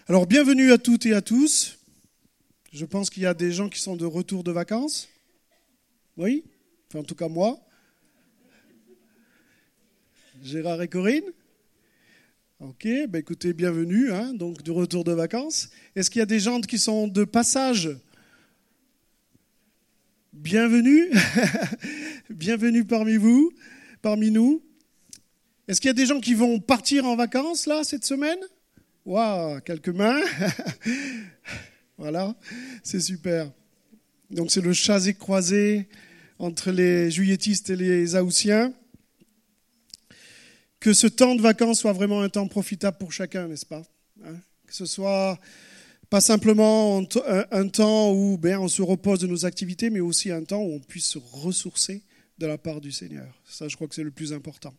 Alors, bienvenue à toutes et à tous. Je pense qu'il y a des gens qui sont de retour de vacances. Oui, enfin, en tout cas moi. Gérard et Corinne. Ok, ben écoutez, bienvenue, donc de retour de vacances. Est-ce qu'il y a des gens qui sont de passage ? Bienvenue. Bienvenue parmi vous, parmi nous. Est-ce qu'il y a des gens qui vont partir en vacances, là, cette semaine ? Waouh, quelques mains. Voilà, c'est super. Donc c'est le chassé-croisé entre les juilletistes et les haussiens. Que ce temps de vacances soit vraiment un temps profitable pour chacun, n'est-ce pas ? Que ce soit pas simplement un temps où on se repose de nos activités, mais aussi un temps où on puisse se ressourcer de la part du Seigneur. Ça, je crois que c'est le plus important.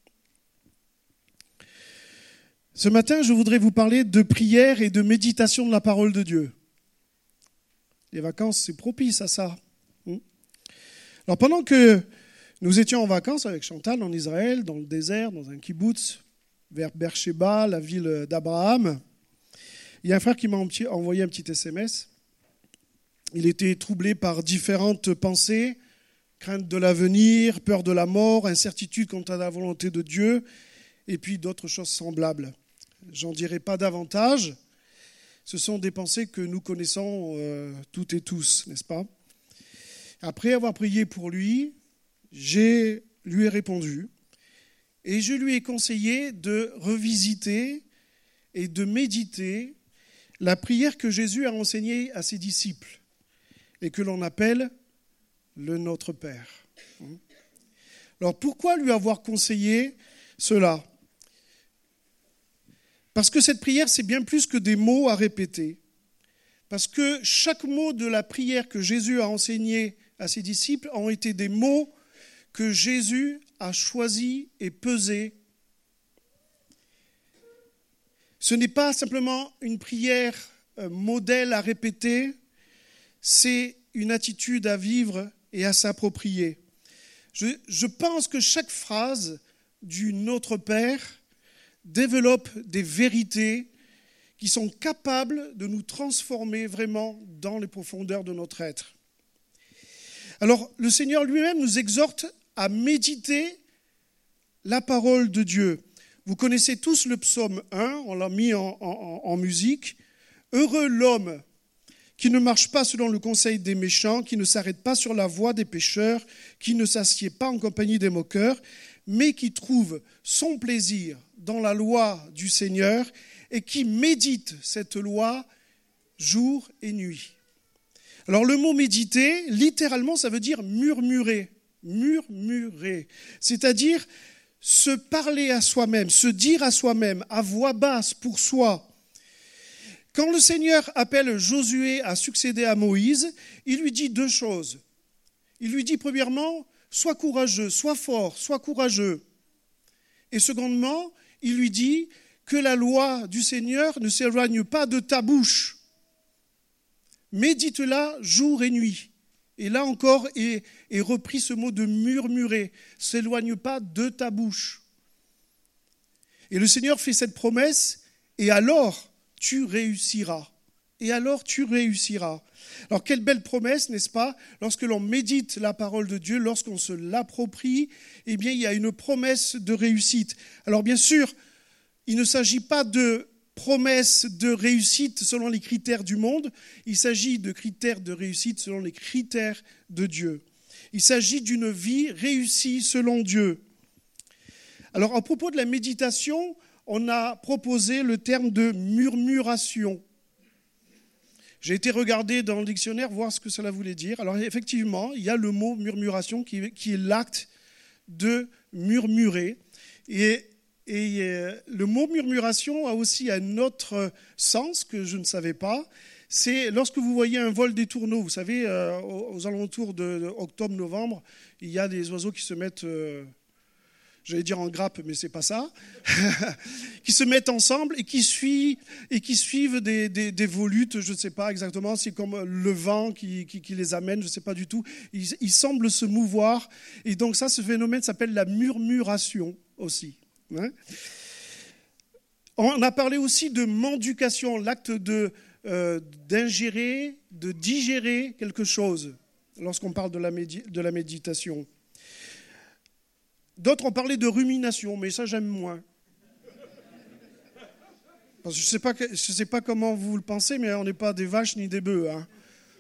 Ce matin, je voudrais vous parler de prière et de méditation de la parole de Dieu. Les vacances, c'est propice à ça. Alors, pendant que nous étions en vacances avec Chantal en Israël, dans le désert, dans un kibboutz, vers Beersheba, la ville d'Abraham, il y a un frère qui m'a envoyé un petit SMS. Il était troublé par différentes pensées, crainte de l'avenir, peur de la mort, incertitude quant à la volonté de Dieu, et puis d'autres choses semblables. J'en dirai pas davantage. Ce sont des pensées que nous connaissons toutes et tous, n'est-ce pas ? Après avoir prié pour lui, je lui ai répondu et je lui ai conseillé de revisiter et de méditer la prière que Jésus a enseignée à ses disciples et que l'on appelle le Notre Père. Alors pourquoi lui avoir conseillé cela ? Parce que cette prière, c'est bien plus que des mots à répéter. Parce que chaque mot de la prière que Jésus a enseigné à ses disciples ont été des mots que Jésus a choisis et pesés. Ce n'est pas simplement une prière modèle à répéter, c'est une attitude à vivre et à s'approprier. Je pense que chaque phrase du Notre Père développe des vérités qui sont capables de nous transformer vraiment dans les profondeurs de notre être. Alors, le Seigneur lui-même nous exhorte à méditer la parole de Dieu. Vous connaissez tous le psaume 1, on l'a mis en musique. « Heureux l'homme qui ne marche pas selon le conseil des méchants, qui ne s'arrête pas sur la voie des pécheurs, qui ne s'assied pas en compagnie des moqueurs, mais qui trouve son plaisir dans la loi du Seigneur et qui médite cette loi jour et nuit. » Alors le mot méditer, littéralement, ça veut dire murmurer. Murmurer, c'est-à-dire se parler à soi-même, se dire à soi-même, à voix basse pour soi. Quand le Seigneur appelle Josué à succéder à Moïse, il lui dit deux choses. Il lui dit premièrement, sois courageux, sois fort, sois courageux. Et secondement, il lui dit que la loi du Seigneur ne s'éloigne pas de ta bouche. Médite-la jour et nuit. Et là encore est repris ce mot de murmurer. S'éloigne pas de ta bouche. Et le Seigneur fait cette promesse, et alors tu réussiras. Et alors tu réussiras. Alors quelle belle promesse, n'est-ce pas ? Lorsque l'on médite la parole de Dieu, lorsqu'on se l'approprie, eh bien il y a une promesse de réussite. Alors bien sûr, il ne s'agit pas de promesse de réussite selon les critères du monde, il s'agit de critères de réussite selon les critères de Dieu. Il s'agit d'une vie réussie selon Dieu. Alors à propos de la méditation, on a proposé le terme de murmuration. J'ai été regarder dans le dictionnaire, voir ce que cela voulait dire. Alors effectivement, il y a le mot murmuration qui est l'acte de murmurer. Et le mot murmuration a aussi un autre sens que je ne savais pas. C'est lorsque vous voyez un vol des tourneaux. Vous savez, aux alentours d'octobre-novembre, il y a des oiseaux qui se mettent, j'allais dire en grappe, mais c'est pas ça, qui se mettent ensemble et qui suivent des volutes, je ne sais pas exactement, c'est comme le vent qui les amène, je ne sais pas du tout. Ils semblent se mouvoir. Et donc ça, ce phénomène s'appelle la murmuration aussi. On a parlé aussi de mendication, l'acte d'ingérer, de digérer quelque chose, lorsqu'on parle de la méditation. D'autres ont parlé de rumination, mais ça j'aime moins. Parce que je sais pas comment vous le pensez, mais on n'est pas des vaches ni des bœufs, hein. D'accord ?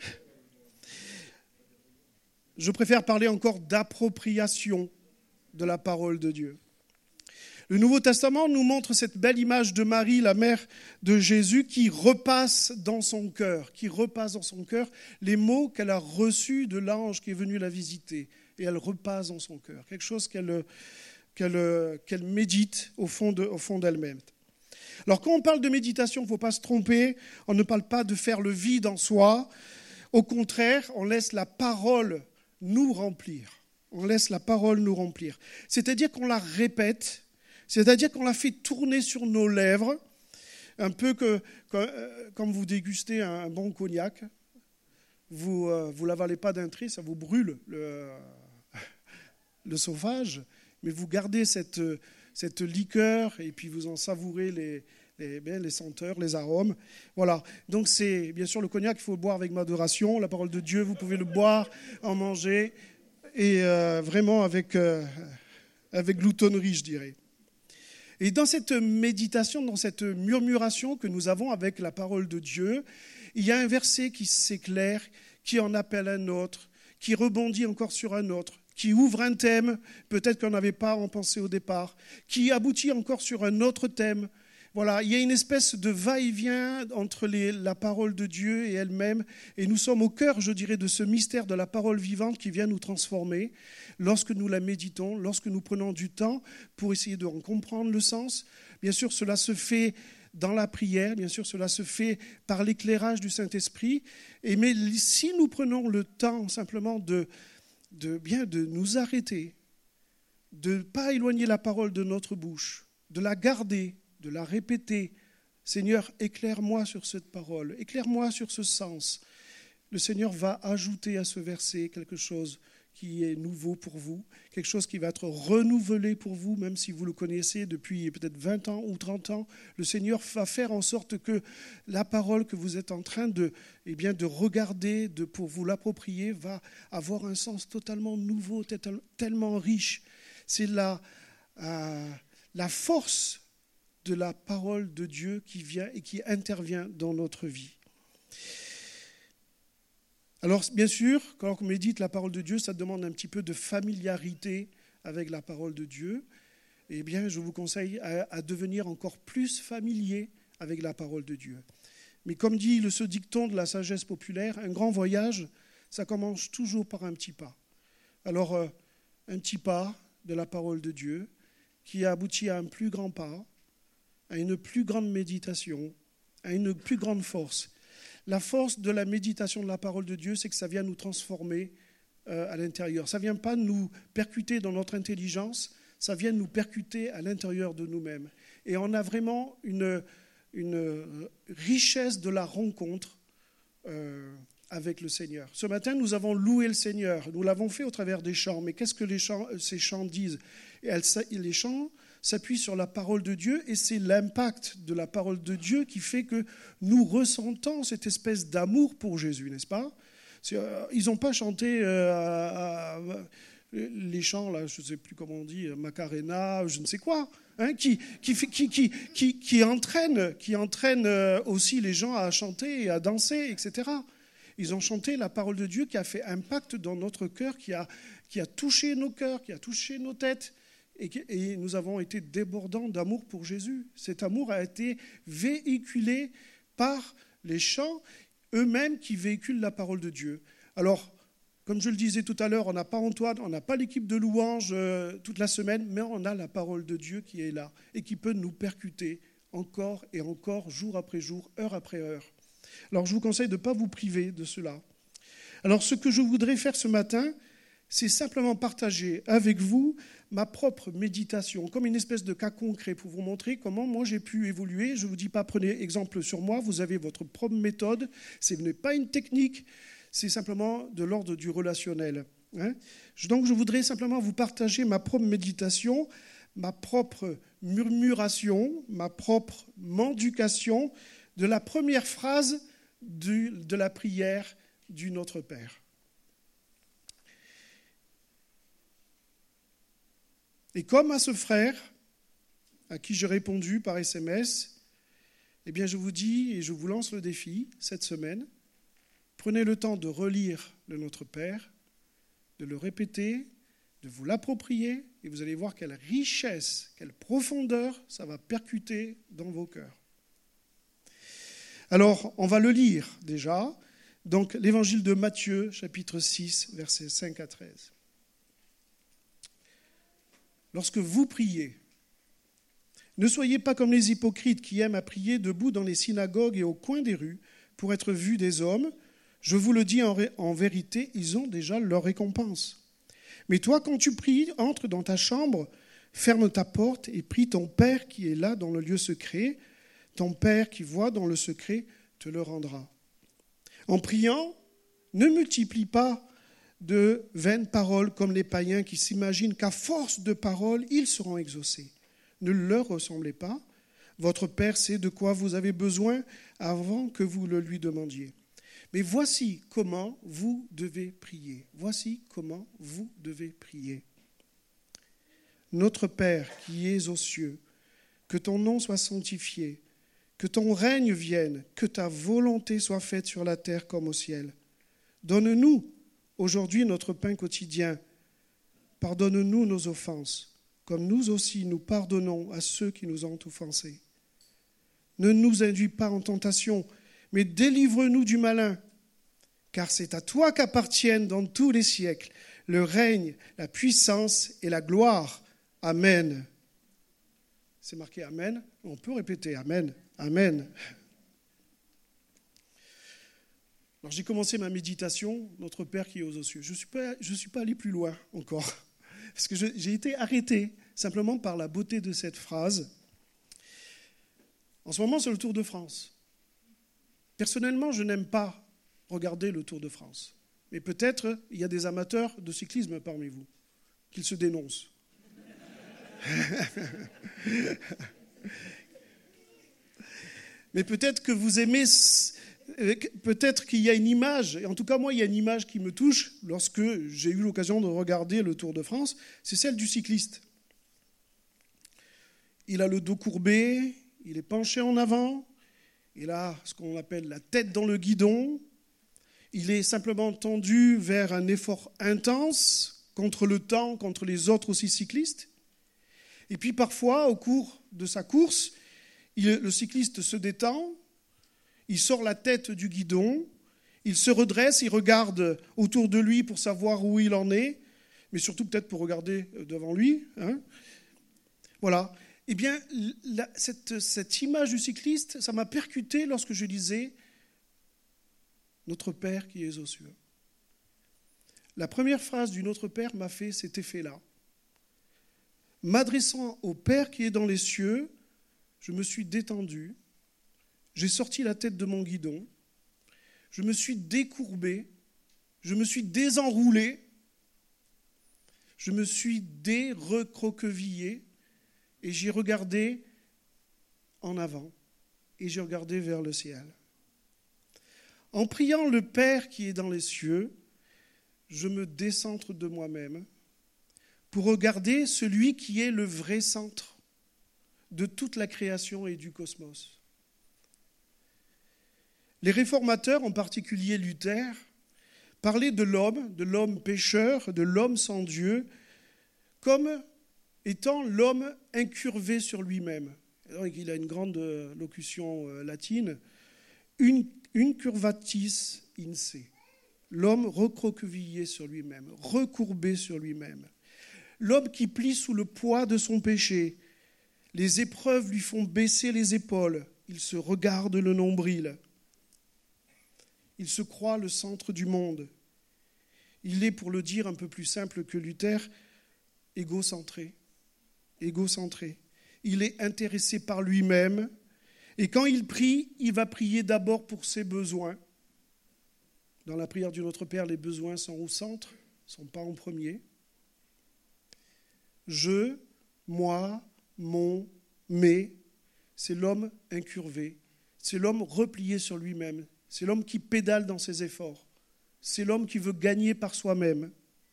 Je préfère parler encore d'appropriation de la parole de Dieu. Le Nouveau Testament nous montre cette belle image de Marie, la mère de Jésus, qui repasse dans son cœur les mots qu'elle a reçus de l'ange qui est venu la visiter. Et elle repasse dans son cœur, quelque chose qu'elle médite au fond d'elle-même. Alors quand on parle de méditation, il ne faut pas se tromper, on ne parle pas de faire le vide en soi. Au contraire, on laisse la parole nous remplir. C'est-à-dire qu'on la répète, c'est-à-dire qu'on la fait tourner sur nos lèvres, un peu comme vous dégustez un bon cognac. Vous ne l'avalez pas d'un trait, ça vous brûle le sauvage, mais vous gardez cette liqueur et puis vous en savourez les senteurs, les arômes. Voilà. Donc c'est bien sûr le cognac, il faut le boire avec modération. La parole de Dieu, vous pouvez le boire, en manger, et vraiment avec gloutonnerie, je dirais. Et dans cette méditation, dans cette murmuration que nous avons avec la parole de Dieu, il y a un verset qui s'éclaire, qui en appelle un autre, qui rebondit encore sur un autre, qui ouvre un thème, peut-être qu'on n'avait pas en pensé au départ, qui aboutit encore sur un autre thème. Voilà, il y a une espèce de va-et-vient entre la parole de Dieu et elle-même, et nous sommes au cœur, je dirais, de ce mystère de la parole vivante qui vient nous transformer lorsque nous la méditons, lorsque nous prenons du temps pour essayer de en comprendre le sens. Bien sûr, cela se fait dans la prière, bien sûr, cela se fait par l'éclairage du Saint-Esprit, mais si nous prenons le temps simplement de nous arrêter, de ne pas éloigner la parole de notre bouche, de la garder, de la répéter. Seigneur, éclaire-moi sur cette parole, éclaire-moi sur ce sens. Le Seigneur va ajouter à ce verset quelque chose qui est nouveau pour vous, quelque chose qui va être renouvelé pour vous, même si vous le connaissez depuis peut-être 20 ans ou 30 ans. Le Seigneur va faire en sorte que la parole que vous êtes en train de regarder, pour vous l'approprier, va avoir un sens totalement nouveau, tellement riche. C'est la force de la parole de Dieu qui vient et qui intervient dans notre vie. Alors, bien sûr, quand on médite la parole de Dieu, ça demande un petit peu de familiarité avec la parole de Dieu. Eh bien, je vous conseille à devenir encore plus familier avec la parole de Dieu. Mais comme dit ce dicton de la sagesse populaire, un grand voyage, ça commence toujours par un petit pas. Alors, un petit pas de la parole de Dieu qui aboutit à un plus grand pas, à une plus grande méditation, à une plus grande force. La force de la méditation de la parole de Dieu, c'est que ça vient nous transformer à l'intérieur. Ça ne vient pas nous percuter dans notre intelligence, ça vient nous percuter à l'intérieur de nous-mêmes. Et on a vraiment une richesse de la rencontre avec le Seigneur. Ce matin, nous avons loué le Seigneur. Nous l'avons fait au travers des chants. Mais qu'est-ce que ces chants disent ? Les chants s'appuie sur la parole de Dieu et c'est l'impact de la parole de Dieu qui fait que nous ressentons cette espèce d'amour pour Jésus, n'est-ce pas ? Ils n'ont pas chanté les chants, là, je ne sais plus comment on dit, Macarena, je ne sais quoi, hein, qui entraînent aussi les gens à chanter et à danser, etc. Ils ont chanté la parole de Dieu qui a fait impact dans notre cœur, qui a touché nos cœurs, qui a touché nos têtes. Et nous avons été débordants d'amour pour Jésus. Cet amour a été véhiculé par les chants eux-mêmes qui véhiculent la parole de Dieu. Alors, comme je le disais tout à l'heure, on n'a pas Antoine, on n'a pas l'équipe de louanges toute la semaine, mais on a la parole de Dieu qui est là et qui peut nous percuter encore et encore, jour après jour, heure après heure. Alors, je vous conseille de ne pas vous priver de cela. Alors, ce que je voudrais faire ce matin, c'est simplement partager avec vous ma propre méditation, comme une espèce de cas concret pour vous montrer comment moi j'ai pu évoluer. Je ne vous dis pas prenez exemple sur moi, vous avez votre propre méthode, ce n'est pas une technique, c'est simplement de l'ordre du relationnel. Donc je voudrais simplement vous partager ma propre méditation, ma propre murmuration, ma propre mendication de la première phrase de la prière du Notre Père. Et comme à ce frère, à qui j'ai répondu par SMS, eh bien je vous dis et je vous lance le défi cette semaine, prenez le temps de relire le Notre Père, de le répéter, de vous l'approprier, et vous allez voir quelle richesse, quelle profondeur ça va percuter dans vos cœurs. Alors, on va le lire déjà. Donc, l'évangile de Matthieu, chapitre 6, versets 5 à 13. Lorsque vous priez, ne soyez pas comme les hypocrites qui aiment à prier debout dans les synagogues et au coin des rues pour être vus des hommes. Je vous le dis en vérité, ils ont déjà leur récompense. Mais toi, quand tu pries, entre dans ta chambre, ferme ta porte et prie ton Père qui est là dans le lieu secret. Ton Père qui voit dans le secret te le rendra. En priant, ne multiplie pas de vaines paroles comme les païens qui s'imaginent qu'à force de paroles, ils seront exaucés. Ne leur ressemblez pas. Votre Père sait de quoi vous avez besoin avant que vous le lui demandiez. Mais voici comment vous devez prier. Voici comment vous devez prier. Notre Père qui es aux cieux, que ton nom soit sanctifié, que ton règne vienne, que ta volonté soit faite sur la terre comme au ciel. Donne-nous aujourd'hui notre pain quotidien. Pardonne-nous nos offenses, comme nous aussi nous pardonnons à ceux qui nous ont offensés. Ne nous induis pas en tentation, mais délivre-nous du malin, car c'est à toi qu'appartiennent dans tous les siècles le règne, la puissance et la gloire. Amen. C'est marqué Amen. On peut répéter Amen. Amen. Alors j'ai commencé ma méditation, Notre Père qui est aux cieux. Je ne suis pas allé plus loin encore, parce que j'ai été arrêté simplement par la beauté de cette phrase. En ce moment, c'est le Tour de France. Personnellement, je n'aime pas regarder le Tour de France. Mais peut-être il y a des amateurs de cyclisme parmi vous, qu'ils se dénoncent. Mais peut-être que vous aimez, peut-être qu'il y a une image, et en tout cas moi il y a une image qui me touche lorsque j'ai eu l'occasion de regarder le Tour de France, c'est celle du cycliste. Il a le dos courbé, il est penché en avant, il a ce qu'on appelle la tête dans le guidon, il est simplement tendu vers un effort intense contre le temps, contre les autres aussi cyclistes. Et puis parfois, au cours de sa course, le cycliste se détend, il sort la tête du guidon, il se redresse, il regarde autour de lui pour savoir où il en est, mais surtout peut-être pour regarder devant lui. Voilà. Eh bien, cette image du cycliste, ça m'a percuté lorsque je lisais « Notre Père qui es aux cieux ». La première phrase du « Notre Père » m'a fait cet effet-là. M'adressant au Père qui est dans les cieux, je me suis détendu, j'ai sorti la tête de mon guidon, je me suis décourbé, je me suis désenroulé, je me suis dérecroquevillé et j'ai regardé en avant et j'ai regardé vers le ciel. En priant le Père qui est dans les cieux, je me décentre de moi-même pour regarder celui qui est le vrai centre de toute la création et du cosmos. Les réformateurs, en particulier Luther, parlaient de l'homme pécheur, de l'homme sans Dieu, comme étant l'homme incurvé sur lui-même. Donc, il a une grande locution latine, incurvatis in se, l'homme recroquevillé sur lui-même, recourbé sur lui-même. L'homme qui plie sous le poids de son péché. Les épreuves lui font baisser les épaules. Il se regarde le nombril. Il se croit le centre du monde. Il est, pour le dire un peu plus simple que Luther, égocentré. Il est intéressé par lui-même. Et quand il prie, il va prier d'abord pour ses besoins. Dans la prière du Notre Père, les besoins sont au centre, ne sont pas en premier. Je, moi, mon, mais c'est l'homme incurvé, c'est l'homme replié sur lui-même, c'est l'homme qui pédale dans ses efforts, c'est l'homme qui veut gagner par soi-même.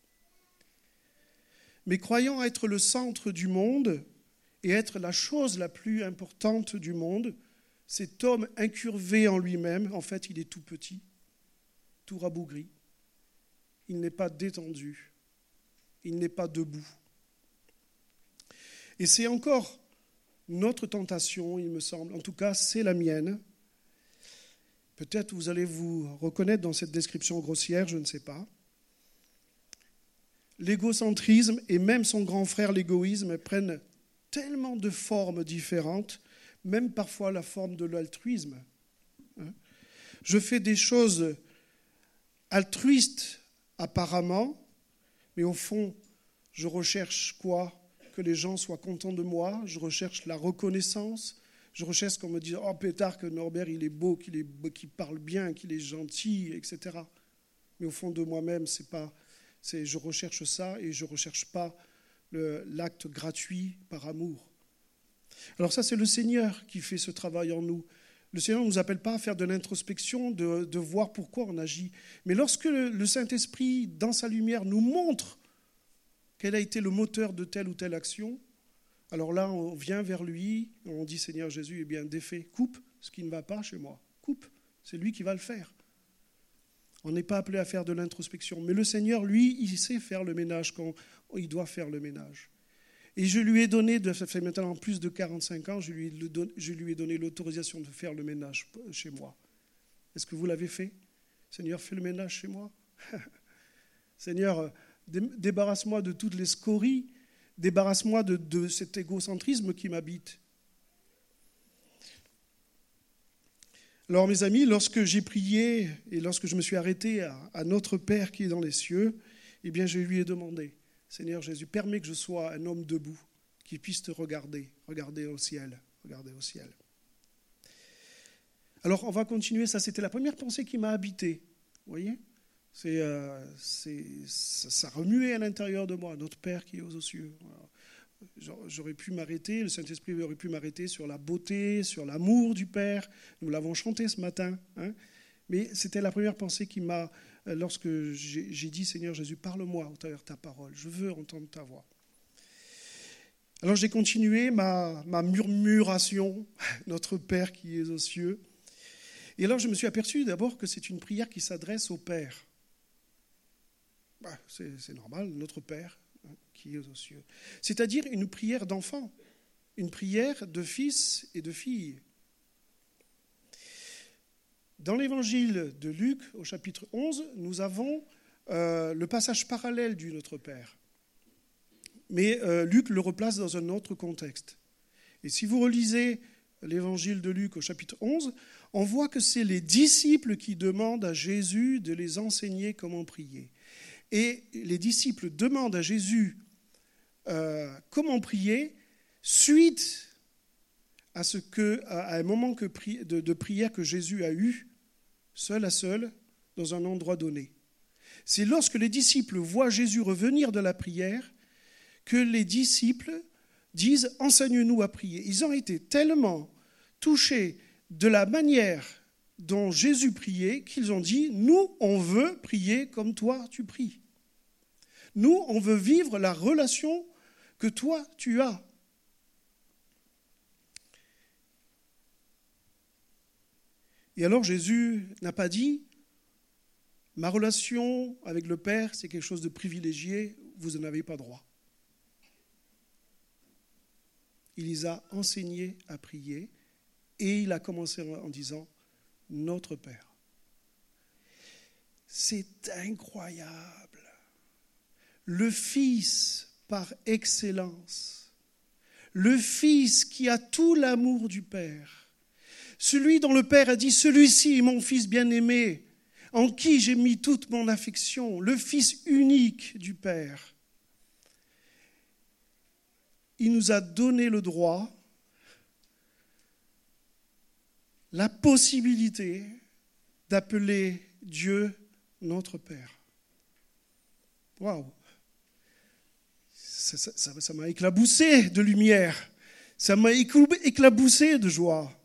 Mais croyant être le centre du monde et être la chose la plus importante du monde, cet homme incurvé en lui-même, en fait, il est tout petit, tout rabougri. Il n'est pas détendu, il n'est pas debout. Et c'est encore notre tentation, il me semble, en tout cas c'est la mienne. Peut-être vous allez vous reconnaître dans cette description grossière, je ne sais pas. L'égocentrisme et même son grand frère l'égoïsme prennent tellement de formes différentes, même parfois la forme de l'altruisme. Je fais des choses altruistes apparemment, mais au fond, je recherche quoi ? Que les gens soient contents de moi, je recherche la reconnaissance, je recherche qu'on me dise « Oh, pétard, que Norbert, il est beau, qu'il parle bien, qu'il est gentil, etc. » Mais au fond de moi-même, je recherche ça et je ne recherche pas l'acte gratuit par amour. Alors ça, c'est le Seigneur qui fait ce travail en nous. Le Seigneur ne nous appelle pas à faire de l'introspection, de voir pourquoi on agit. Mais lorsque le Saint-Esprit, dans sa lumière, nous montre quel a été le moteur de telle ou telle action, alors là, on vient vers lui, on dit, Seigneur Jésus, eh bien, défais, coupe ce qui ne va pas chez moi. Coupe, c'est lui qui va le faire. On n'est pas appelé à faire de l'introspection. Mais le Seigneur, lui, il sait faire le ménage quand il doit faire le ménage. Et je lui ai donné, ça fait maintenant plus de 45 ans, je lui ai donné l'autorisation de faire le ménage chez moi. Est-ce que vous l'avez fait ? Seigneur, fais le ménage chez moi. Seigneur, débarrasse-moi de toutes les scories, débarrasse-moi de cet égocentrisme qui m'habite. Alors mes amis, lorsque j'ai prié et lorsque je me suis arrêté à notre Père qui est dans les cieux, eh bien je lui ai demandé, Seigneur Jésus, permets que je sois un homme debout, qui puisse te regarder au ciel. Alors on va continuer, ça c'était la première pensée qui m'a habité, vous voyez ? Ça remuait à l'intérieur de moi, notre Père qui est aux cieux. J'aurais pu m'arrêter, le Saint-Esprit aurait pu m'arrêter sur la beauté, sur l'amour du Père. Nous l'avons chanté ce matin. Mais c'était la première pensée qui m'a, lorsque j'ai dit, Seigneur Jésus, parle-moi au travers de ta parole. Je veux entendre ta voix. Alors j'ai continué ma murmuration, notre Père qui est aux cieux. Et alors je me suis aperçu d'abord que c'est une prière qui s'adresse au Père. C'est normal, notre Père qui est aux cieux. C'est-à-dire une prière d'enfant, une prière de fils et de filles. Dans l'évangile de Luc, au chapitre 11, nous avons le passage parallèle du Notre Père. Mais Luc le replace dans un autre contexte. Et si vous relisez l'évangile de Luc au chapitre 11, on voit que c'est les disciples qui demandent à Jésus de les enseigner comment prier. Et les disciples demandent à Jésus comment prier suite à un moment de prière que Jésus a eu, seul à seul, dans un endroit donné. C'est lorsque les disciples voient Jésus revenir de la prière que les disciples disent « Enseigne-nous à prier ». Ils ont été tellement touchés de la manière dont Jésus priait qu'ils ont dit « Nous, on veut prier comme toi tu pries. Nous, on veut vivre la relation que toi, tu as. » Et alors Jésus n'a pas dit « Ma relation avec le Père, c'est quelque chose de privilégié, vous n'en avez pas droit. » Il les a enseignés à prier et il a commencé en disant « Notre Père ». C'est incroyable. Le Fils par excellence, le Fils qui a tout l'amour du Père, celui dont le Père a dit « Celui-ci est mon Fils bien-aimé, en qui j'ai mis toute mon affection », le Fils unique du Père. Il nous a donné le droit, la possibilité d'appeler Dieu notre Père. Waouh! Ça m'a éclaboussé de lumière. Ça m'a éclaboussé de joie.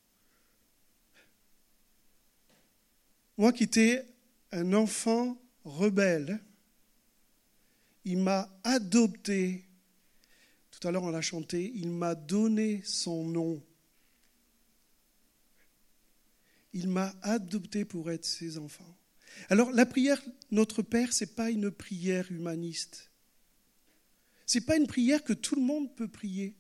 Moi qui étais un enfant rebelle, il m'a adopté. Tout à l'heure on l'a chanté, il m'a donné son nom. Il m'a adopté pour être ses enfants. Alors la prière Notre Père, ce n'est pas une prière humaniste. Ce n'est pas une prière que tout le monde peut prier.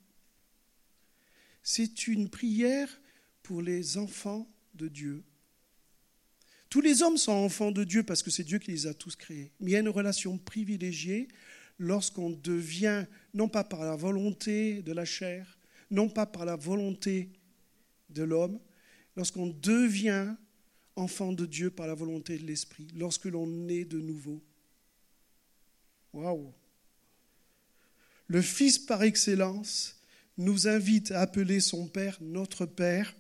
C'est une prière pour les enfants de Dieu. Tous les hommes sont enfants de Dieu parce que c'est Dieu qui les a tous créés. Mais il y a une relation privilégiée lorsqu'on devient, non pas par la volonté de la chair, non pas par la volonté de l'homme, lorsqu'on devient enfant de Dieu par la volonté de l'Esprit, lorsque l'on naît de nouveau. Waouh! Le Fils par excellence nous invite à appeler son Père notre Père.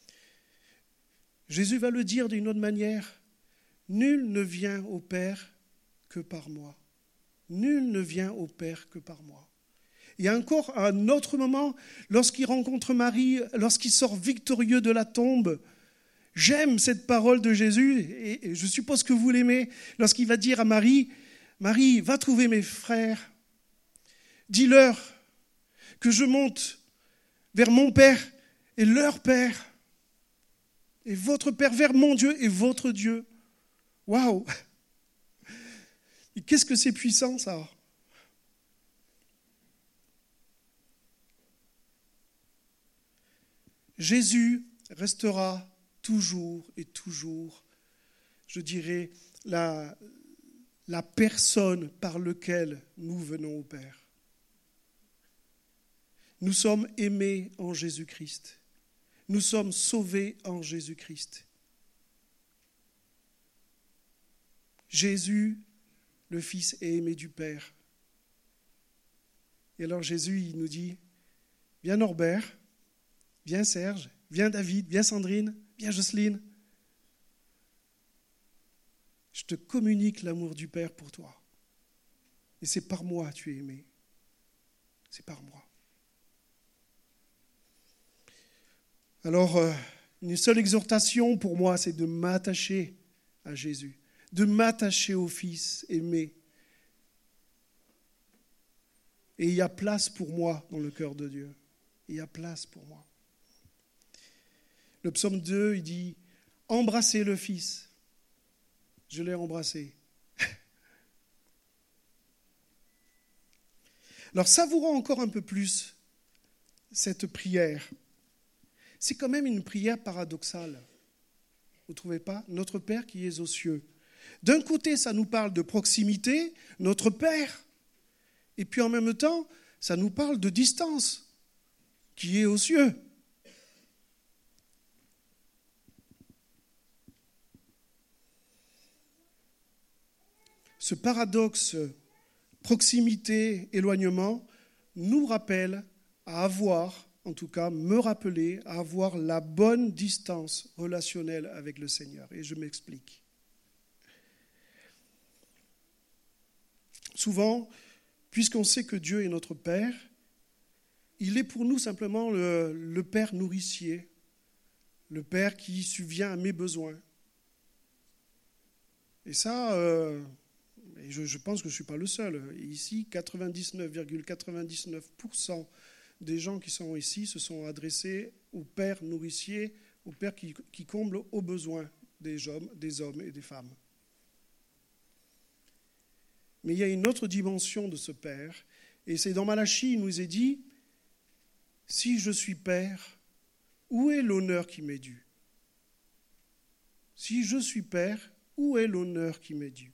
Jésus va le dire d'une autre manière. Nul ne vient au Père que par moi. Nul ne vient au Père que par moi. Il y a encore un autre moment, lorsqu'il rencontre Marie, lorsqu'il sort victorieux de la tombe. J'aime cette parole de Jésus, et je suppose que vous l'aimez, lorsqu'il va dire à Marie, « Marie, va trouver mes frères, dis-leur que je monte vers mon Père et leur Père, et votre Père vers mon Dieu et votre Dieu. » Waouh! Et qu'est-ce que c'est puissant, ça! Jésus restera toujours et toujours, je dirais, la personne par laquelle nous venons au Père. Nous sommes aimés en Jésus-Christ. Nous sommes sauvés en Jésus-Christ. Jésus, le Fils, est aimé du Père. Et alors Jésus, il nous dit, viens Norbert, viens Serge, viens David, viens Sandrine, viens Jocelyne. Je te communique l'amour du Père pour toi. Et c'est par moi que tu es aimé. C'est par moi. Alors, une seule exhortation pour moi, c'est de m'attacher à Jésus, de m'attacher au Fils aimé. Et il y a place pour moi dans le cœur de Dieu. Il y a place pour moi. Le psaume 2, il dit « Embrassez le Fils ». Je l'ai embrassé. Alors, savourons encore un peu plus cette prière. C'est quand même une prière paradoxale. Vous ne trouvez pas? Notre Père qui est aux cieux. D'un côté, ça nous parle de proximité, notre Père. Et puis en même temps, ça nous parle de distance, qui est aux cieux. Ce paradoxe proximité-éloignement nous rappelle à avoir, en tout cas me rappeler, à avoir la bonne distance relationnelle avec le Seigneur. Et je m'explique. Souvent, puisqu'on sait que Dieu est notre Père, il est pour nous simplement le Père nourricier, le Père qui subvient à mes besoins. Et ça, et je pense que je ne suis pas le seul. Ici, 99,99% des gens qui sont ici se sont adressés au Père nourricier, au Père qui comble aux besoins des hommes et des femmes. Mais il y a une autre dimension de ce Père, et c'est dans Malachie, il nous est dit, « Si je suis Père, où est l'honneur qui m'est dû ? Si je suis Père, où est l'honneur qui m'est dû ?»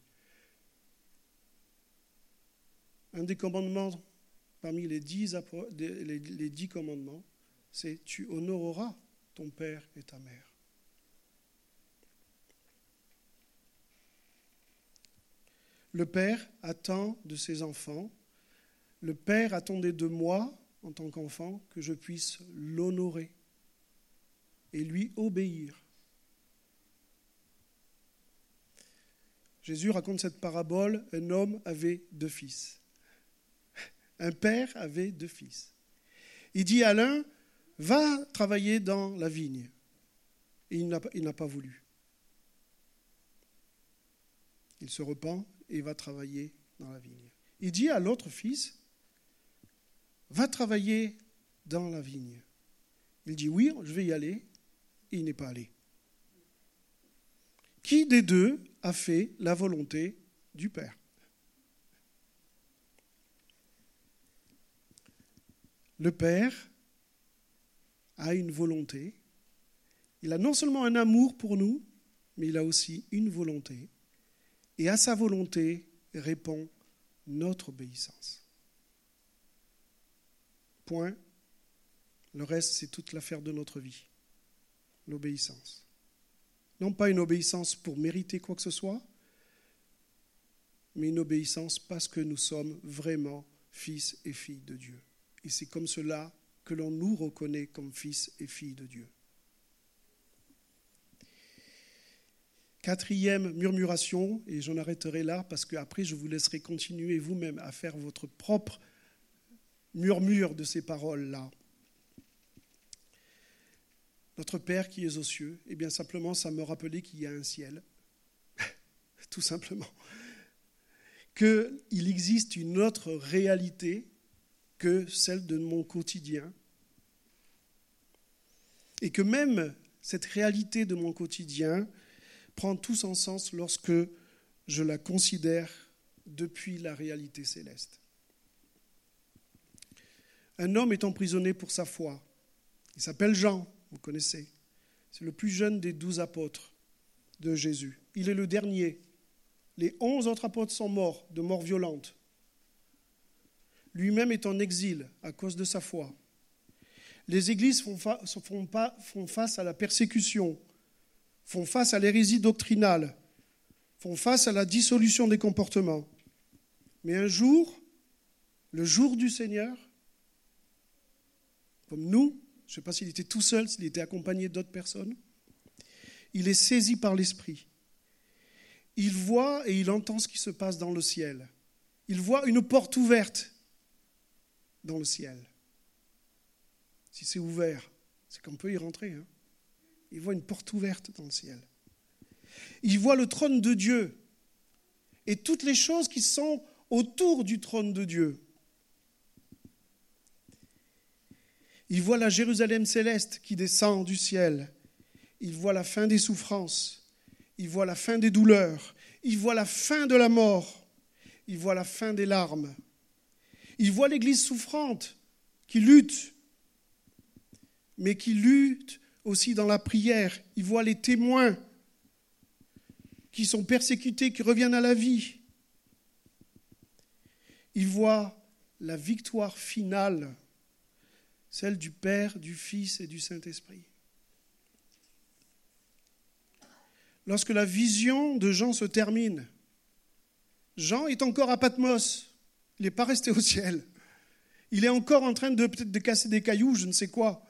Un des commandements parmi les 10 commandements, c'est « Tu honoreras ton père et ta mère ». Le Père attend de ses enfants, le Père attendait de moi, en tant qu'enfant, que je puisse l'honorer et lui obéir. Jésus raconte cette parabole, un homme avait 2 fils. Un père avait 2 fils. Il dit à l'un, va travailler dans la vigne. Et il n'a pas voulu. Il se repent et va travailler dans la vigne. Il dit à l'autre fils, va travailler dans la vigne. Il dit, oui, je vais y aller. Et il n'est pas allé. Qui des deux a fait la volonté du Père? Le Père a une volonté. Il a non seulement un amour pour nous, mais il a aussi une volonté. Et à sa volonté répond notre obéissance. Point. Le reste, c'est toute l'affaire de notre vie. L'obéissance. Non pas une obéissance pour mériter quoi que ce soit, mais une obéissance parce que nous sommes vraiment fils et filles de Dieu. Et c'est comme cela que l'on nous reconnaît comme fils et filles de Dieu. Quatrième murmuration, et j'en arrêterai là parce qu'après je vous laisserai continuer vous-même à faire votre propre murmure de ces paroles-là. Notre Père qui est aux cieux, eh bien simplement ça me rappelait qu'il y a un ciel, tout simplement. Qu'il existe une autre réalité que celle de mon quotidien. Et que même cette réalité de mon quotidien prend tout son sens lorsque je la considère depuis la réalité céleste. Un homme est emprisonné pour sa foi. Il s'appelle Jean, vous connaissez. C'est le plus jeune des 12 apôtres de Jésus. Il est le dernier. Les 11 autres apôtres sont morts de mort violente. Lui-même est en exil à cause de sa foi. Les églises font face à la persécution, font face à l'hérésie doctrinale, font face à la dissolution des comportements. Mais un jour, le jour du Seigneur, comme nous, je ne sais pas s'il était tout seul, s'il était accompagné d'autres personnes, il est saisi par l'Esprit. Il voit et il entend ce qui se passe dans le ciel. Il voit une porte ouverte dans le ciel. Si c'est ouvert, c'est qu'on peut y rentrer. Il voit une porte ouverte dans le ciel. Il voit le trône de Dieu et toutes les choses qui sont autour du trône de Dieu. Il voit la Jérusalem céleste qui descend du ciel. Il voit la fin des souffrances. Il voit la fin des douleurs. Il voit la fin de la mort. Il voit la fin des larmes. Il voit l'Église souffrante qui lutte, mais qui lutte aussi dans la prière. Il voit les témoins qui sont persécutés, qui reviennent à la vie. Il voit la victoire finale, celle du Père, du Fils et du Saint-Esprit. Lorsque la vision de Jean se termine, Jean est encore à Patmos. Il n'est pas resté au ciel. Il est encore en train peut-être de casser des cailloux, je ne sais quoi.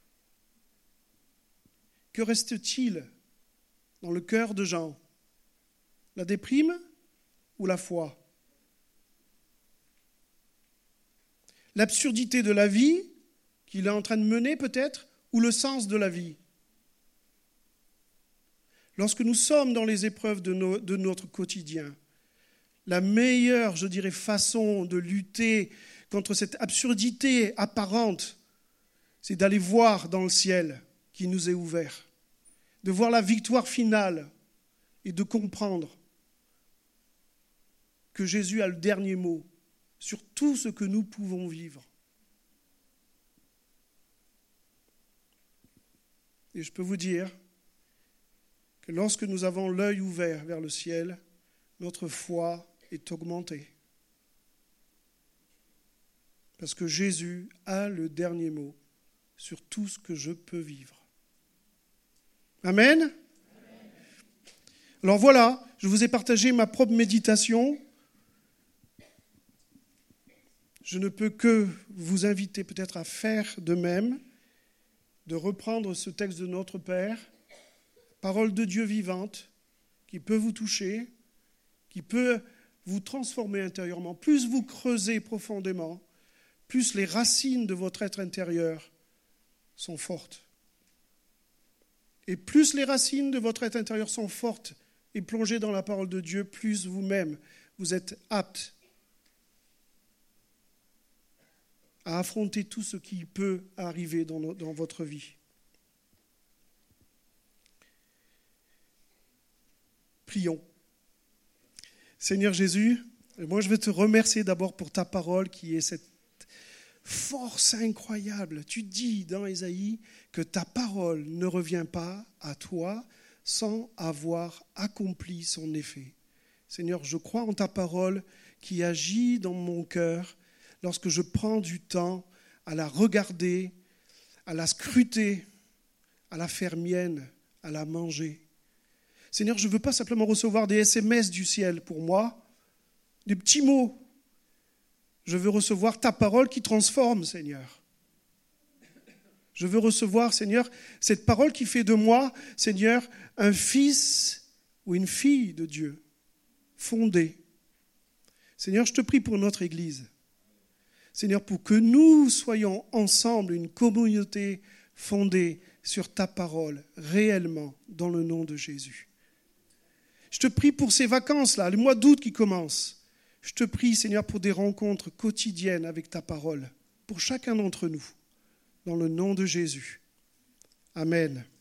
Que reste-t-il dans le cœur de Jean? La déprime ou la foi? L'absurdité de la vie qu'il est en train de mener peut-être, ou le sens de la vie? Lorsque nous sommes dans les épreuves de notre quotidien, la meilleure, je dirais, façon de lutter contre cette absurdité apparente, c'est d'aller voir dans le ciel qui nous est ouvert, de voir la victoire finale et de comprendre que Jésus a le dernier mot sur tout ce que nous pouvons vivre. Et je peux vous dire que lorsque nous avons l'œil ouvert vers le ciel, notre foi est augmentée. Parce que Jésus a le dernier mot sur tout ce que je peux vivre. Amen. Alors voilà, je vous ai partagé ma propre méditation. Je ne peux que vous inviter peut-être à faire de même, de reprendre ce texte de notre Père, parole de Dieu vivante, qui peut vous toucher, qui peut vous transformer intérieurement. Plus vous creusez profondément, plus les racines de votre être intérieur sont fortes. Et plus les racines de votre être intérieur sont fortes et plongées dans la parole de Dieu, plus vous-même, vous êtes apte à affronter tout ce qui peut arriver dans votre vie. Prions. Seigneur Jésus, moi je veux te remercier d'abord pour ta parole qui est cette force incroyable. Tu dis dans Ésaïe que ta parole ne revient pas à toi sans avoir accompli son effet. Seigneur, je crois en ta parole qui agit dans mon cœur lorsque je prends du temps à la regarder, à la scruter, à la faire mienne, à la manger. Seigneur, je ne veux pas simplement recevoir des SMS du ciel pour moi, des petits mots. Je veux recevoir ta parole qui transforme, Seigneur. Je veux recevoir, Seigneur, cette parole qui fait de moi, Seigneur, un fils ou une fille de Dieu, fondé. Seigneur, je te prie pour notre Église. Seigneur, pour que nous soyons ensemble une communauté fondée sur ta parole, réellement, dans le nom de Jésus. Je te prie pour ces vacances-là, le mois d'août qui commence. Je te prie, Seigneur, pour des rencontres quotidiennes avec ta parole, pour chacun d'entre nous, dans le nom de Jésus. Amen.